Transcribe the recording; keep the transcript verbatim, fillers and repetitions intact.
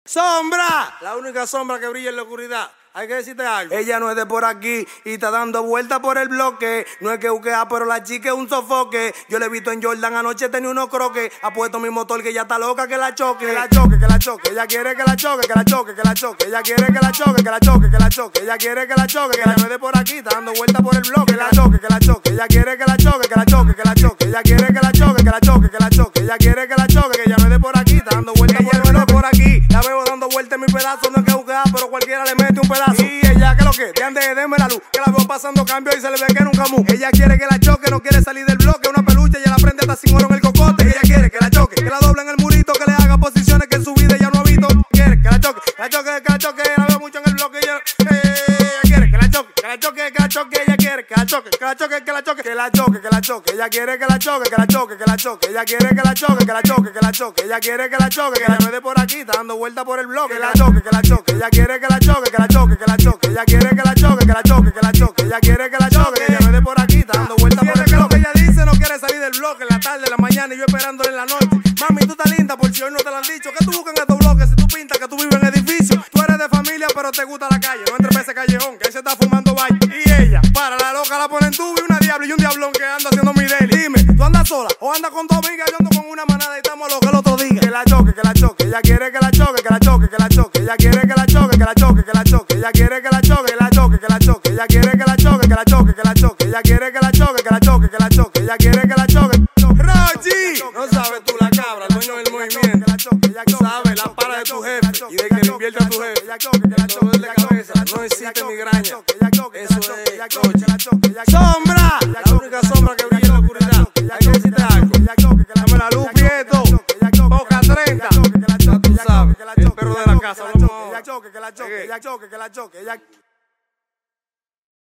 ¡Sombra! La única sombra que brilla en la oscuridad. Hay que decirte algo. Ella no es de por aquí y está dando vueltas por el bloque. No es que buquea, pero la chica es un sofoque. Yo le he visto en Jordan, anoche tenía unos croques. Ha puesto mi motor que ya está loca, que la choque. Que la choque, que la choque. Ella quiere que la choque, que la choque, que la choque. Ella quiere que la choque, que la choque, que la choque. Ella quiere que la choque, que la no es de por aquí, está dando vueltas por el bloque. Que la choque, que la choque. Ella quiere que la choque, que la choque, que la choque. Ella quiere que la choque, que la choque, que la choque. Ella quiere que la choque, que ya no es de por aquí, está dando vueltas por el bloque. Por aquí, la veo dando vueltas en mi pedazo. No es que buquea, pero cualquiera le mete un pedazo. Y ella, que lo que, de ande, deme la luz. Que la veo pasando cambio y se le ve que nunca mu. Ella quiere que la choque, no quiere salir del bloque. Una peluche, ella la prende hasta sin oro en el cocote. Ella quiere que la choque, que la doble en el murito, que le haga posiciones que en su vida ella no ha visto. Quiere que la choque, que la choque, que la choque. La veo mucho en el bloque. Ella, ella quiere que la choque, que la choque, que la choque. Ella quiere que la choque, que la choque, que la choque. Que la choque, que la choque. Ella quiere que la choque, que la choque, que la choque. Ella quiere que la choque, que la choque, que la choque. Ella quiere que la choque, que la no es de por aquí, está dando vueltas por el bloque. Que la choque, que la choque. Ella quiere que la choque, que la choque, que la choque. Ella quiere que la choque, que la choque, que la choque. Ella quiere que la choque, que ella no es de por aquí, está dando vueltas por el bloque. Lo que ella dice, no quiere salir del bloque en la tarde, en la mañana y yo esperándole en la noche. Mami, tú estás linda por si hoy no te lo han dicho. ¿Qué tú buscas en estos bloques si tú pintas que tú vives en edificio? Tú eres de familia pero te gusta la calle. No entres para ese callejón que ahí se está fumando valle. Y ella, para la loca la ponen tú y una diabla y un diablón que anda haciendo mi deli. Dime, ¿tú andas sola o andas con tu amiga? Yo ando con una manada y estamos locos el otro día. Que la choque, que la choque. Ella quiere que la choque, que la choque, que la choque. Ella quiere que la choque, que la choque, que la choque. Ella quiere que la choque, que la choque, que la choque. Ella quiere que la choque, que la choque, que la choque. Ella quiere que la choque, que la choque, que la choque. Ella quiere que la choque. Rochi, no sabes tú la cabra, el dueño del movimiento. Sabes la para de tu jefe y de que le invierte a tu jefe. No duele cabeza, no existe migraña. Eso es Rochi. Sombra, la única sombra que brilla en la oscuridad. Hay que decirte algo. Dame la luz, Prieto. Boca treinta. Ya tú sabes, el perro de la casa. Que la choque, que la choque, que la choque, que la choque.